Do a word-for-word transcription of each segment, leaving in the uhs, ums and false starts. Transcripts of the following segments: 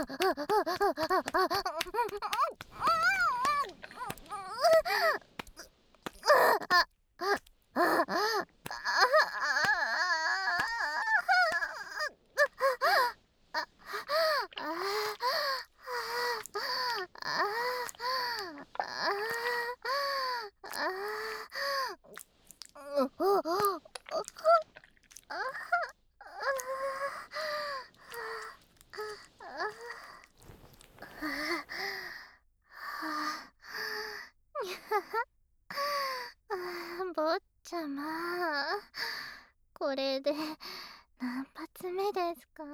坊ちゃま、これで何発目ですか？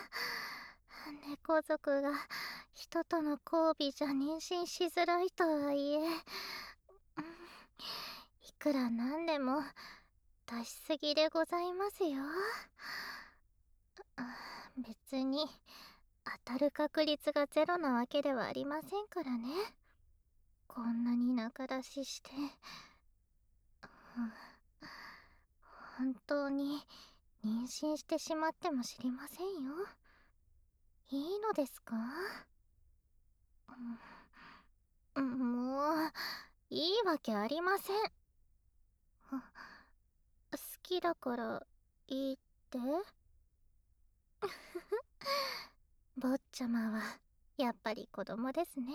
猫族が人との交尾じゃ妊娠しづらいとはいえ、いくらなんでも出しすぎでございますよ。別に当たる確率がゼロなわけではありませんからね。こんなに仲出しして、本当に妊娠してしまっても知りませんよ。いいのですか？うん、もういいわけありません。好きだからいいって？坊ちゃまはやっぱり子供ですね。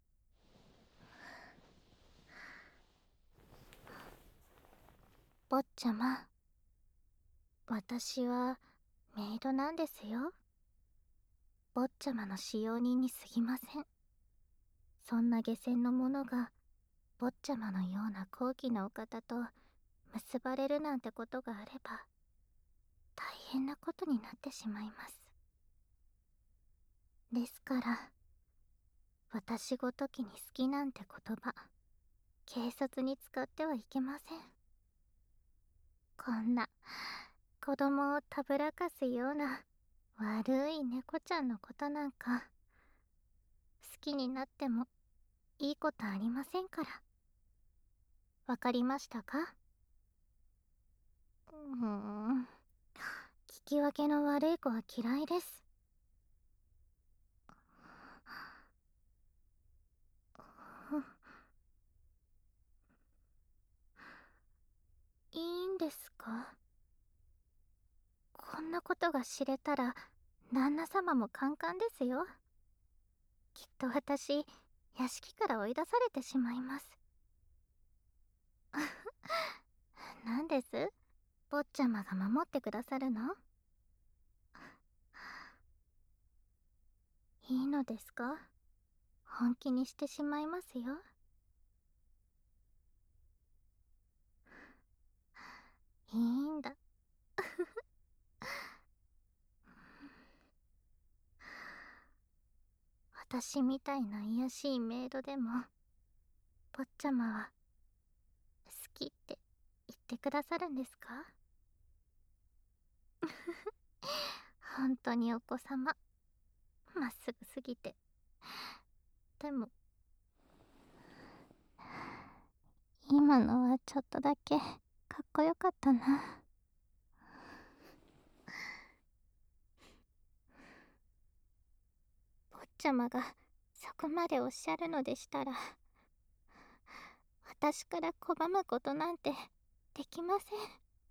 坊ちゃま、私はメイドなんですよ。坊ちゃまの使用人に過ぎません。そんな下賤の者が坊ちゃまのような高貴なお方と結ばれるなんてことがあれば大変なことになってしまいます。ですから私ごときに好きなんて言葉、警察に使ってはいけません。こんな子供をたぶらかすような悪い猫ちゃんのことなんか好きになってもいいことありませんから。わかりましたか？うーん、聞き分けの悪い子は嫌いです。いいんですか？こんなことが知れたら旦那様もカンカンですよ。きっと私、屋敷から追い出されてしまいます。なんです？坊ちゃまが守ってくださるの？いいのですか？本気にしてしまいますよ。いいんだ。私みたいな卑しいメイドでも坊ちゃまは好きって言ってくださるんですか？本当にお子様、まっすぐすぎて。でも今のはちょっとだけかっこよかったな。坊ちゃまがそこまでおっしゃるのでしたら、私から拒むことなんてできません。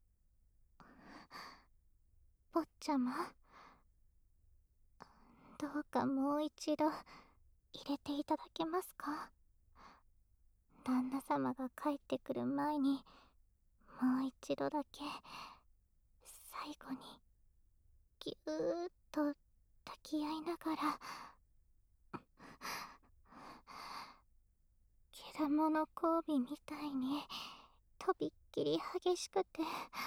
坊ちゃま、どうかもう一度入れていただけますか？旦那様が帰ってくる前にもう一度だけ最後にぎゅーっと抱き合いながら、けだもの交尾みたいにとびっきり激しくて、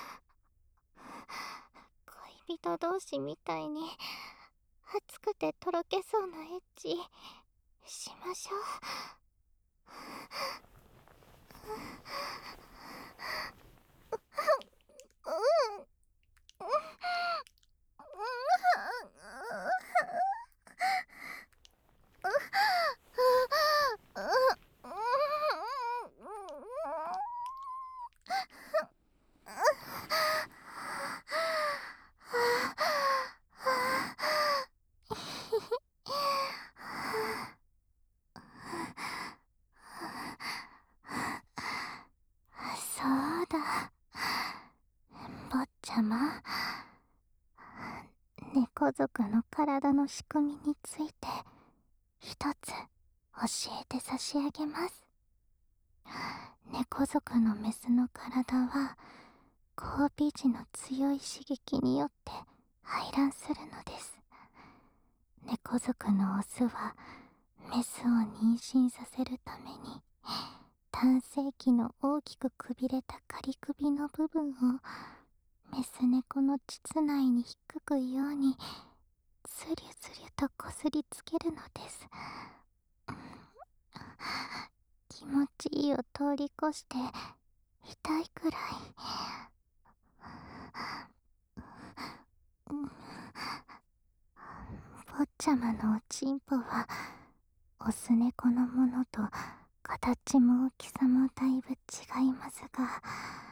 恋人同士みたいに熱くてとろけそうなエッチしましょう。うんちゃま、猫族の体の仕組みについて一つ教えて差し上げます。猫族のメスの体は交尾時の強い刺激によって排卵するのです。猫族のオスはメスを妊娠させるために単性器の大きくくびれた仮首の部分をメス猫の膣内に引っかくようにスリュスリュとこすりつけるのです。気持ちいいを通り越して痛いくらい。坊ちゃまのおちんぽはオス猫のものと形も大きさもだいぶ違いますが、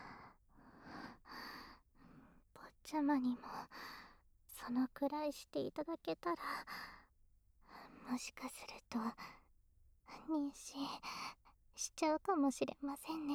坊ちゃまにもそのくらいしていただけたら、もしかすると妊娠しちゃうかもしれませんね。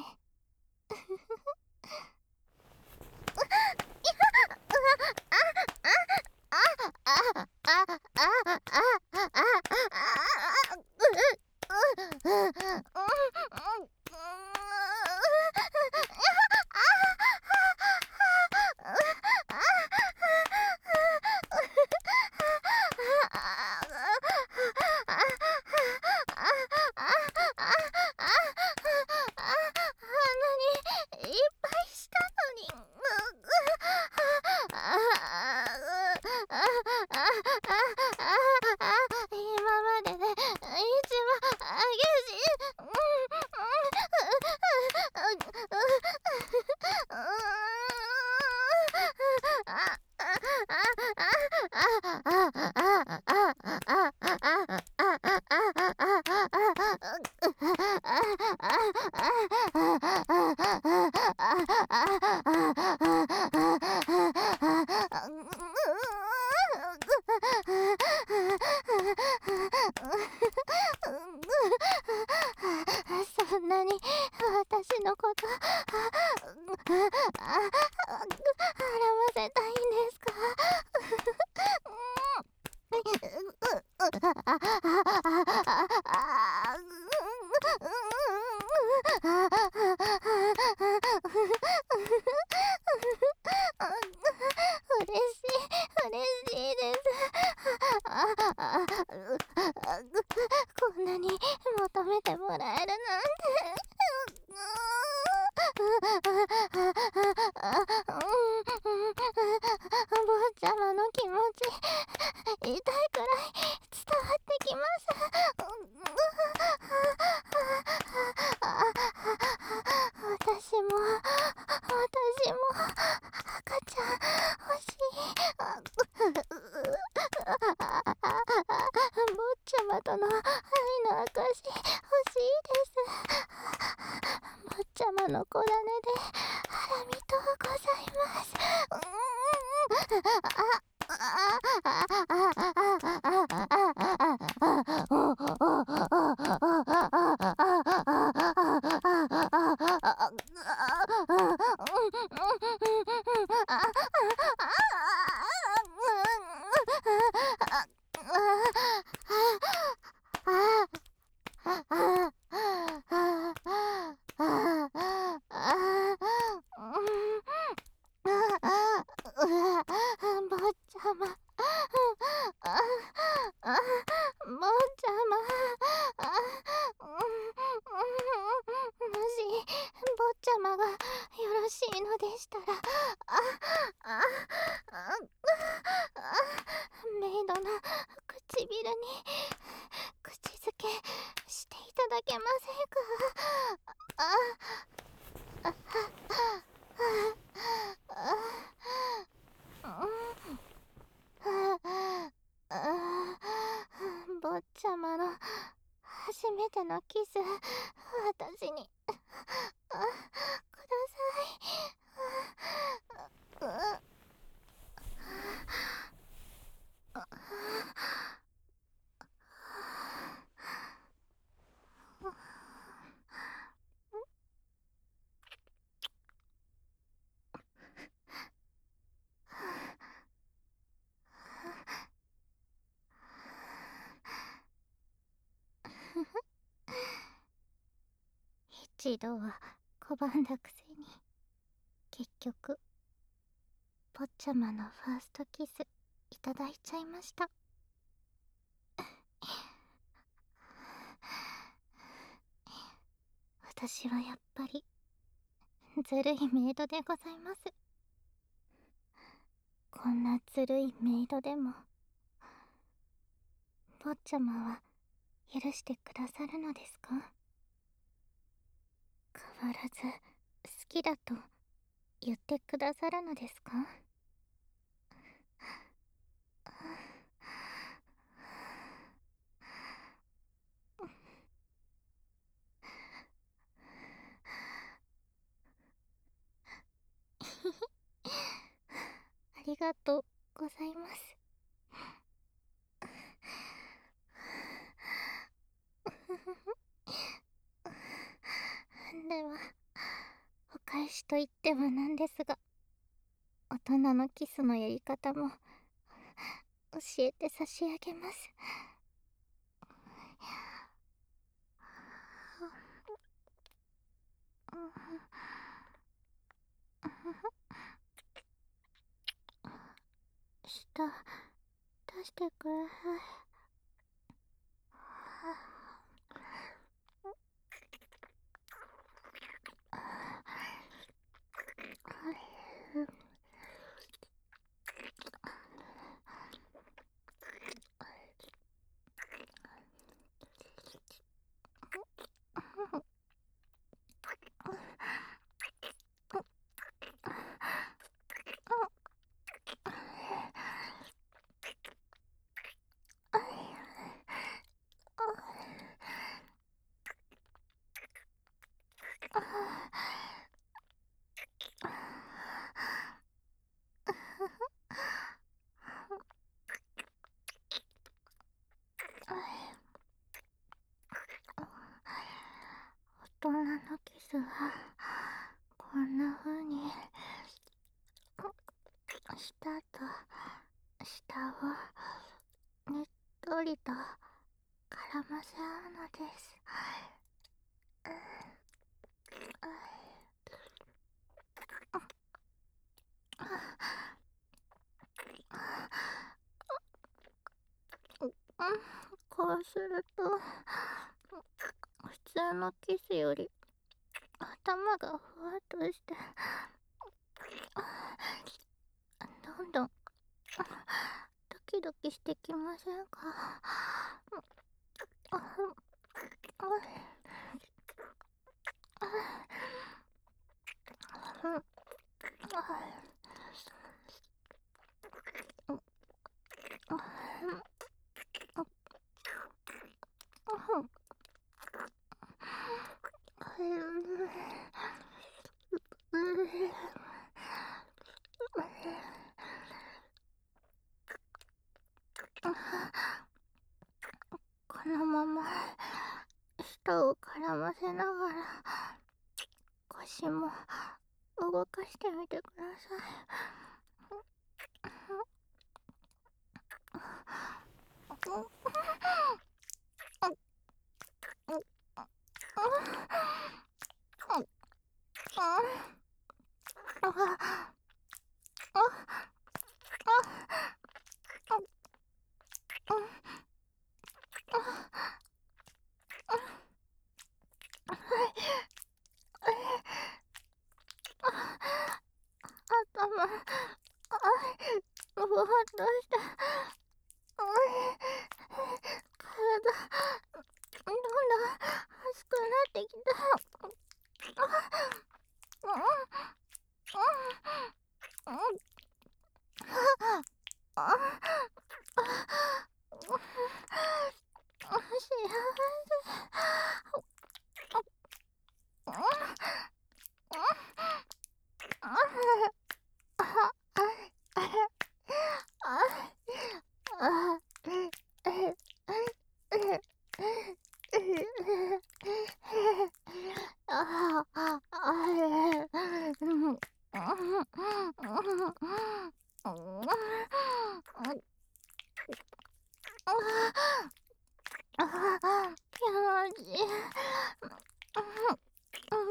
そんなに私のこと洗わせたいんですか？嬉しい、嬉しいです。こんなに求めてもらえるなんて。坊ちゃまの気持ち、痛いくらい伝わってきます。私も私も赤ちゃん欲しい。坊ちゃまとの愛の証欲しいです。坊ちゃまの子種でハラミとございます。坊ちゃま、坊ちゃま、もし坊ちゃまがよろしいのでしたら、メイドの唇に口づけしていただけませんか？あ、あ、坊ちゃまの初めてのキス、私にください。 一度は拒んだくせに、結局坊ちゃまのファーストキスいただいちゃいました。私はやっぱりずるいメイドでございます。こんなずるいメイドでも坊ちゃまは許してくださるのですか？変わらず好きだと言ってくださるのですか？ありがとうございます。では、お返しと言ってはなんですが、大人のキスのやり方も教えて差し上げます。舌出してください。大人のキスはこんな風に舌と舌をねっとりと絡ませ合うのです。こうすると普通のキスより頭がふわっとしてどんどんドキドキしてきませんか？このまま舌を絡ませながら腰も動かしてみてください。頭、ふわっとして、体、どんどん熱くなってきた。気持ちいい。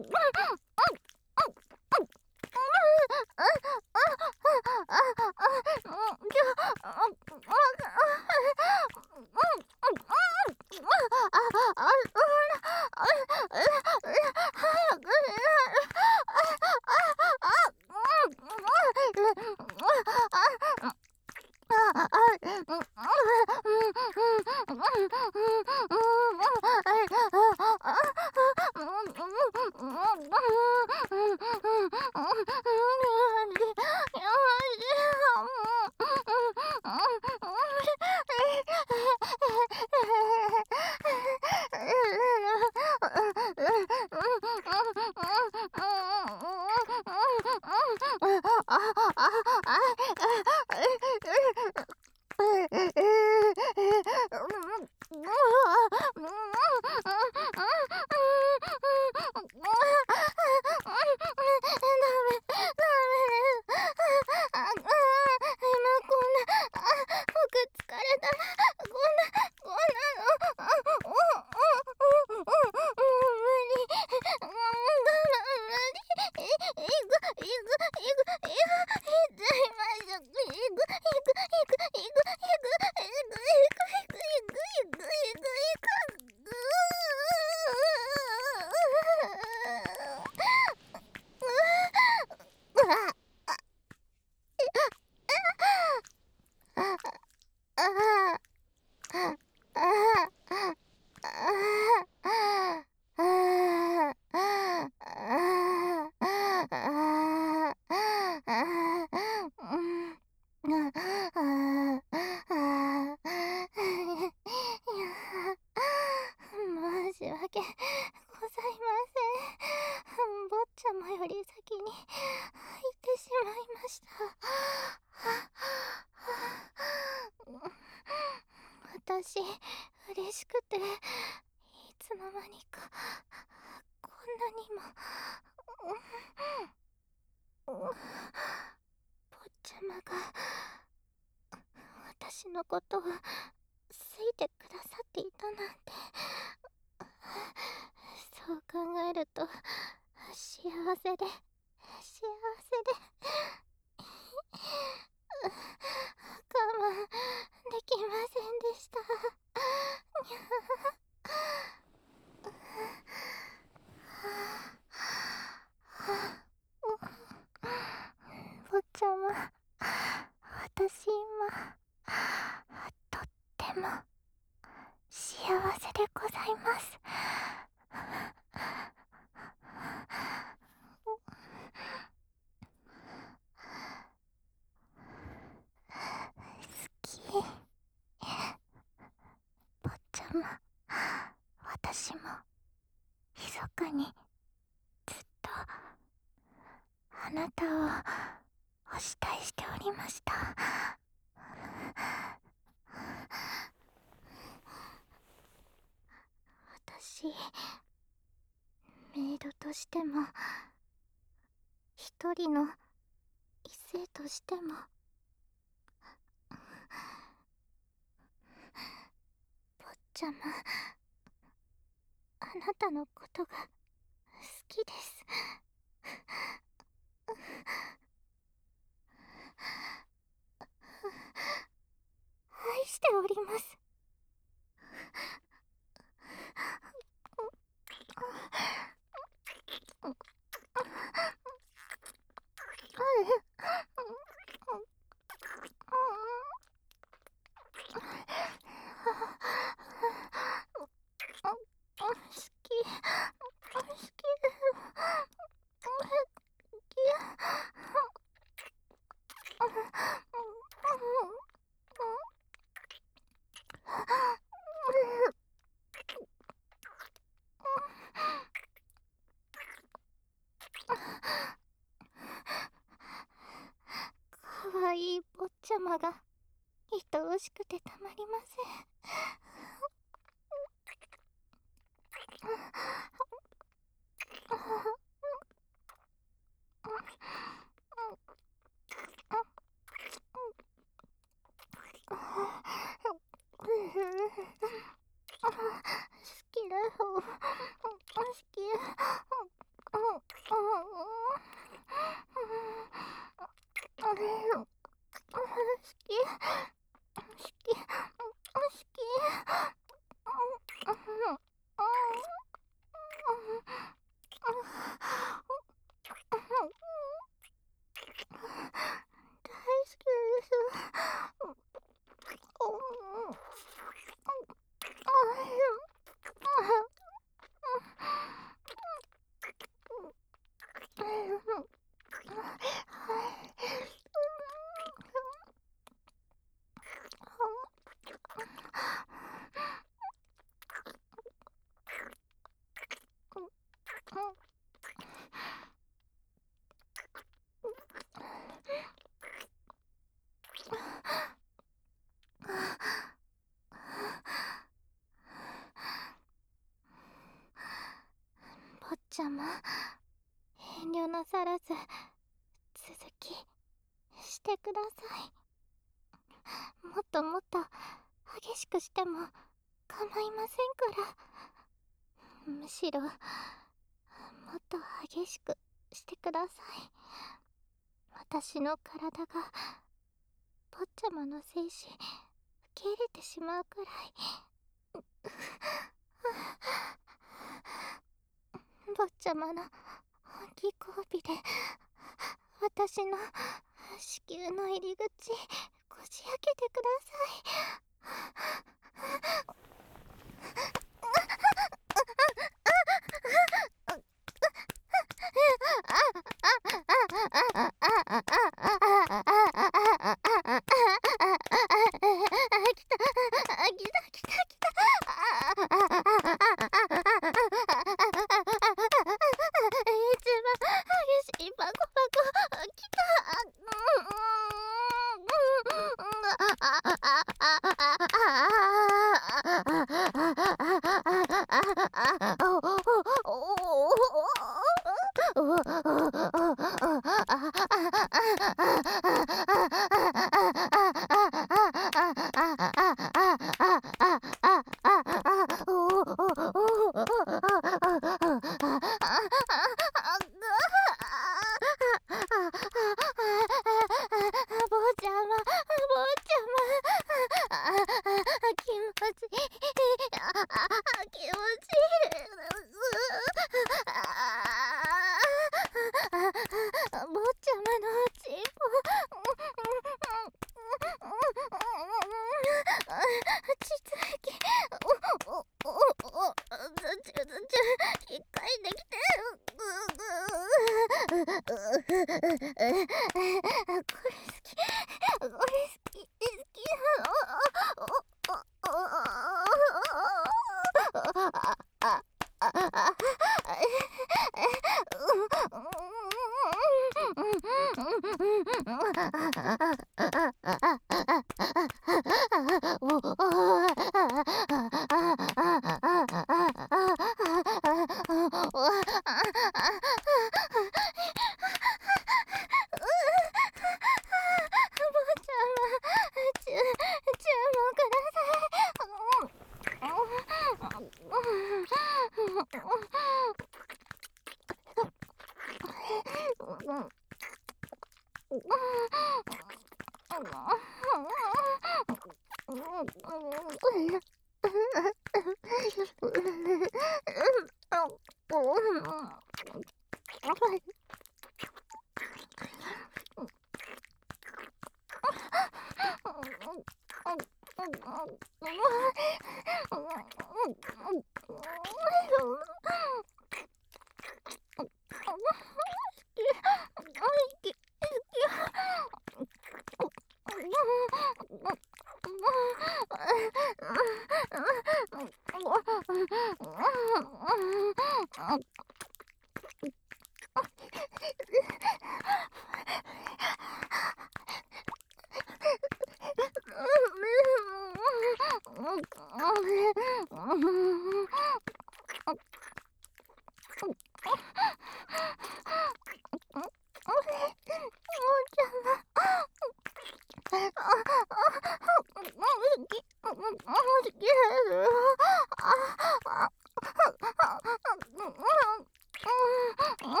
私嬉しくていつの間にかこんなにも坊ちゃまが私のことを好いてくださっていたなんて、そう考えると幸せで幸せで我慢できませんでした。坊ちゃま、私今とっても幸せでございます。好き。坊ちゃま、私も密かにずっとあなたをお慕いしておりました。私、メイドとしても一人の異性としても坊ちゃま、あなたのことが好きです。愛しております。かわいい坊ちゃまが愛おしくてたまりません。好きだよ。好き。 坊ちゃま、遠慮なさらず続きしてください。もっともっと激しくしても構いませんから。むしろもっと激しくしてください。私の体が坊ちゃまの精子受け入れてしまうくらい。坊ちゃまの技交尾で私の子宮の入り口こじ開けてください。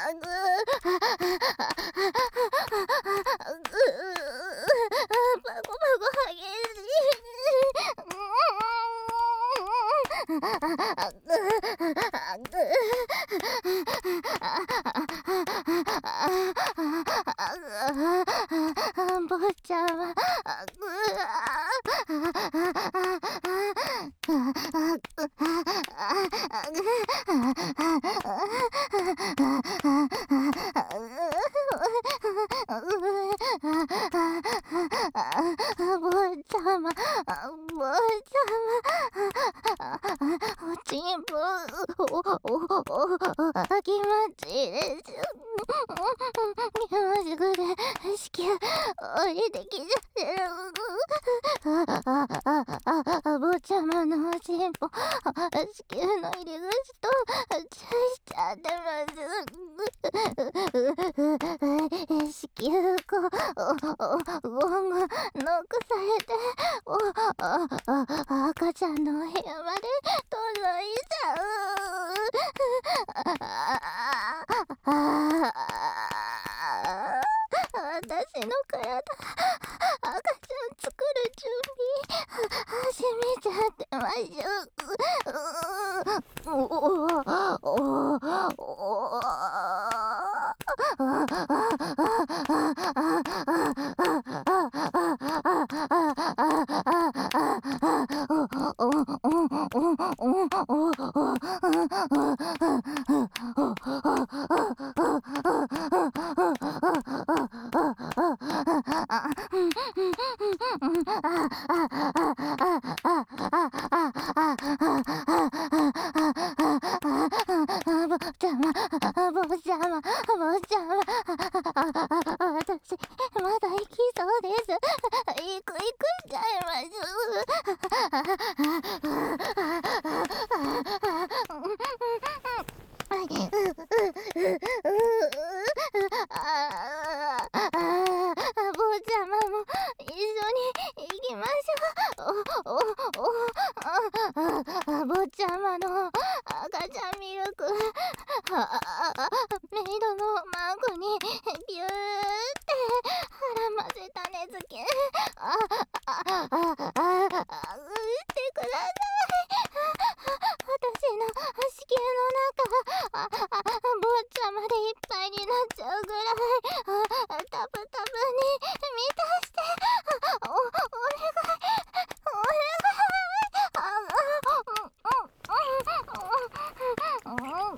ぐパコパコ激しい坊ちゃま坊ちゃま坊ちゃまおちんぽおおお気持ちいいです今すぐで子宮降りてきちゃってるあああああ坊ちゃまのおちんぽ子宮の入り口と注意しちゃってます子宮こうゴムノックされておああ赤ちゃんのお部屋まで届いちゃう私の体赤ちゃん作る準備始めちゃってましょうおおお私まだ生きそうです。行く行くんちゃい坊ちゃまも一緒に行きましょう。おおお坊ちゃまの赤ちゃんミルクメイドのマークにビューって絡ませたねずきあああああしてください。私の子宮の中ああ坊ちゃまでいっぱいになっちゃうぐらいあタプタプに満たしておお願いお願いああうんうんうん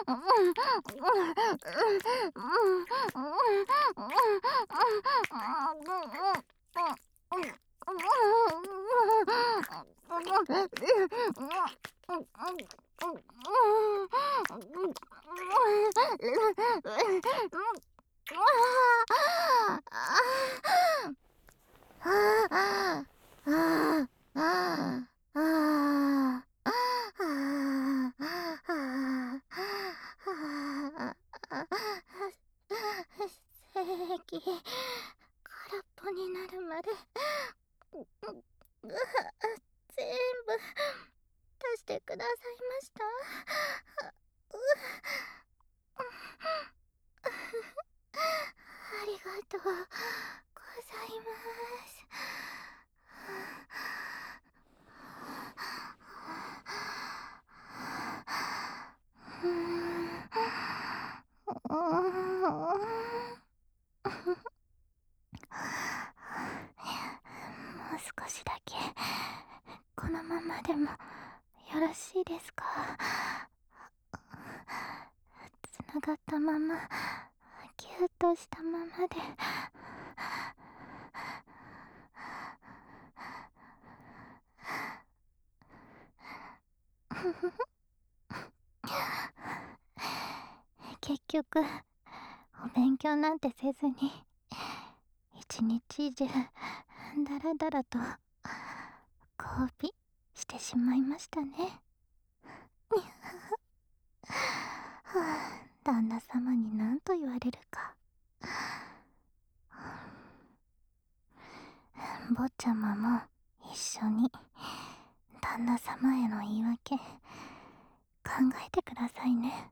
液空っぽになるまで全部出してくださいました。ありがとうございます。もう少しだけこのままでもよろしいですか？つながったままぎゅっとしたままで。結局お勉強なんてせずに一日中だらだらと交尾してしまいましたね。はあ、旦那様に何と言われるか。坊ちゃまも一緒に旦那様への言い訳考えてくださいね。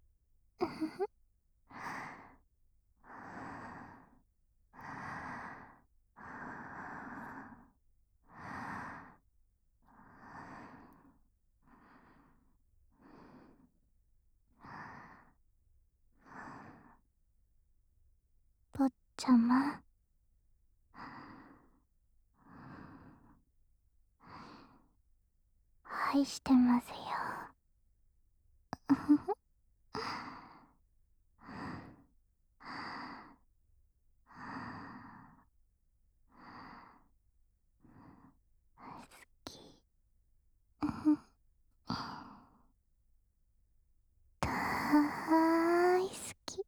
坊ちゃま、愛してますよ。好き。だーい好き。